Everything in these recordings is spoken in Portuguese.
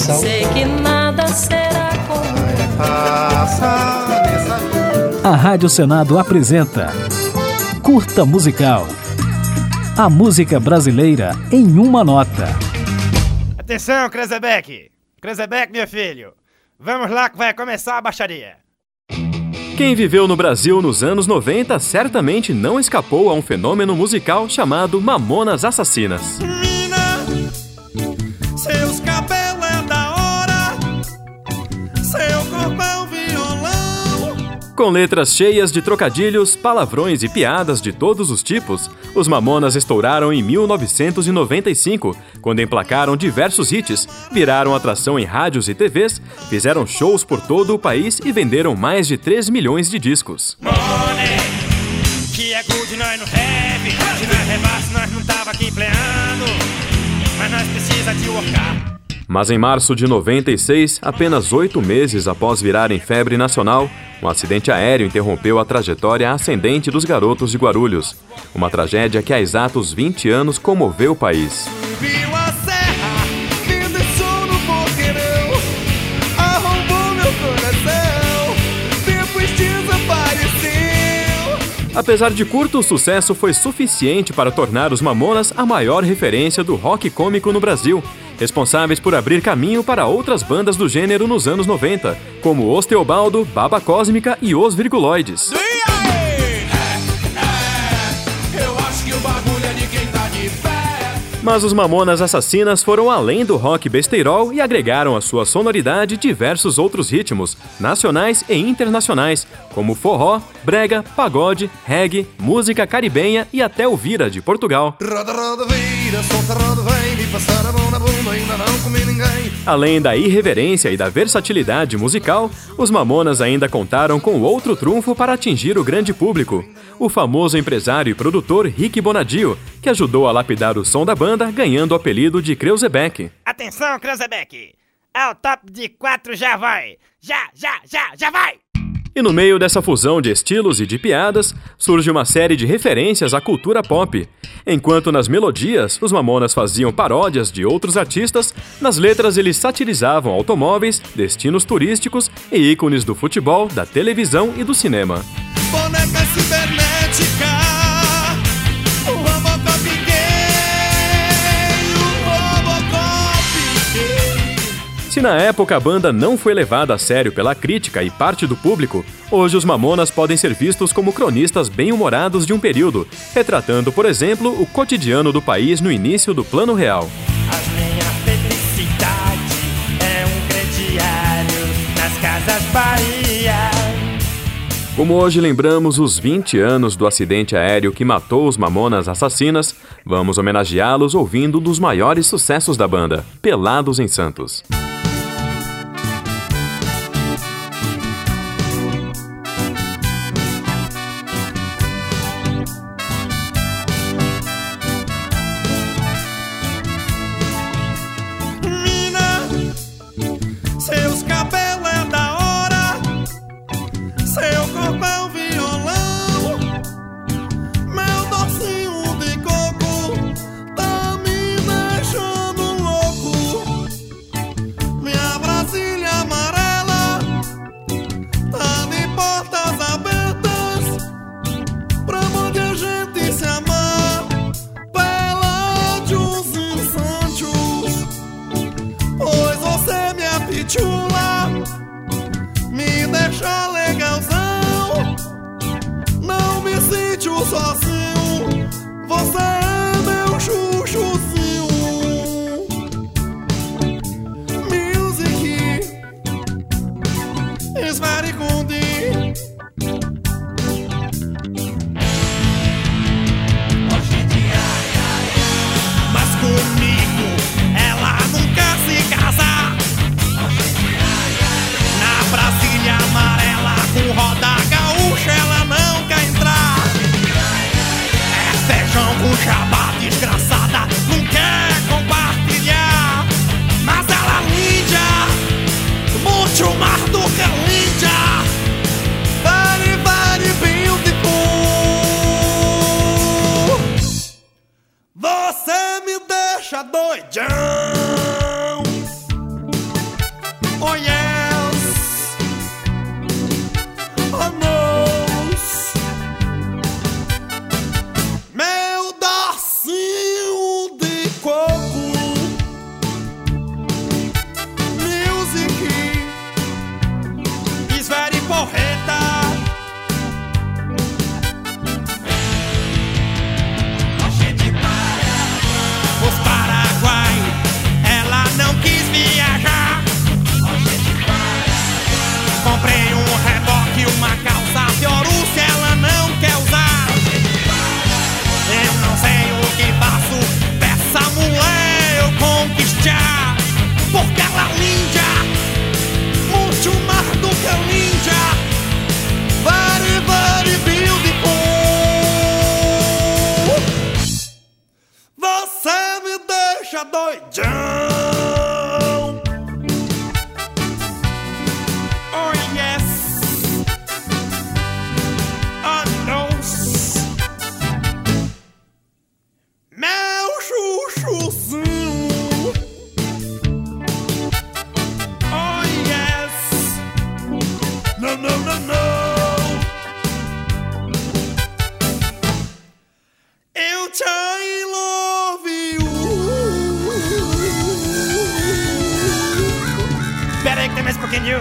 atenção. Sei que nada será como A Rádio Senado apresenta Curta Musical. A música brasileira em uma nota. Atenção, Krezebeck! Krezebeck, meu filho! Vamos lá que vai começar a baixaria. Quem viveu no Brasil nos anos 90 certamente não escapou a um fenômeno musical chamado Mamonas Assassinas. Mina, seus cabelos é da hora, seu corpo é um violão. Com letras cheias de trocadilhos, palavrões e piadas de todos os tipos, os Mamonas estouraram em 1995, quando emplacaram diversos hits, viraram atração em rádios e TVs, fizeram shows por todo o país e venderam mais de 3 milhões de discos. Money, que é good, nós não heavy. Se nós rebaixo, nós não tava aqui empleando, mas nós precisa de workar. Mas em março de 96, apenas 8 meses após virarem febre nacional, um acidente aéreo interrompeu a trajetória ascendente dos garotos de Guarulhos. Uma tragédia que há exatos 20 anos comoveu o país. Subiu a serra, me deixou no boqueirão, arrombou meu coração, depois desapareceu. Apesar de curto, o sucesso foi suficiente para tornar os Mamonas a maior referência do rock cômico no Brasil, responsáveis por abrir caminho para outras bandas do gênero nos anos 90, como Os Teobaldo, Baba Cósmica e Os Virguloides. Mas os Mamonas Assassinas foram além do rock besteirol e agregaram à sua sonoridade diversos outros ritmos, nacionais e internacionais, como forró, brega, pagode, reggae, música caribenha e até o vira de Portugal. Além da irreverência e da versatilidade musical, os Mamonas ainda contaram com outro trunfo para atingir o grande público: o famoso empresário e produtor Rick Bonadio, que ajudou a lapidar o som da banda, ganhando o apelido de Kreuzebeck. Atenção, Krezebeck! Ao top de 4 já vai! Já vai! E no meio dessa fusão de estilos e de piadas, surge uma série de referências à cultura pop. Enquanto nas melodias, os Mamonas faziam paródias de outros artistas, nas letras eles satirizavam automóveis, destinos turísticos e ícones do futebol, da televisão e do cinema. Boneca cibernética, o Robocop gay, o Robocop gay. Se na época a banda não foi levada a sério pela crítica e parte do público, hoje os Mamonas podem ser vistos como cronistas bem-humorados de um período, retratando, por exemplo, o cotidiano do país no início do Plano Real. A minha felicidade é um crediário nas Casas Bahia. Como hoje lembramos os 20 anos do acidente aéreo que matou os Mamonas Assassinas, vamos homenageá-los ouvindo um dos maiores sucessos da banda, Pelados em Santos. Seus cabelos é da hora, seu corpo é um violão, meu docinho de coco tá me deixando louco. Minha Brasília amarela tá de portas abertas pra onde a gente se amar. Peládios e Santos, pois você me apitula, me deixa legalzão, não me sinto sozinho, você é meu chuchuzinho. Music is very good. Mas comigo ela nunca se casar. Na Brasília amarela com roda gaúcha ela não quer entrar. É feijão com jabá desgraçada, não quer compartilhar. Mas ela linda, muito mais do que linda. Very, very beautiful. Você me deixa doidão. deixa doidão. Oh yes, oh no. Meu chuchuzinho. Oh yes, no, no, no, no. Eu te love you. Peraí que tem mais pouquinho.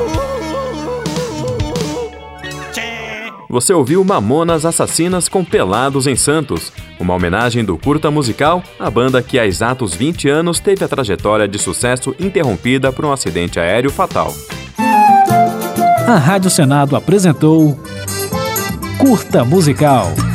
Você ouviu Mamonas Assassinas com Pelados em Santos, uma homenagem do curta musical à banda que há exatos 20 anos teve a trajetória de sucesso interrompida por um acidente aéreo fatal. A Rádio Senado apresentou Curta Musical.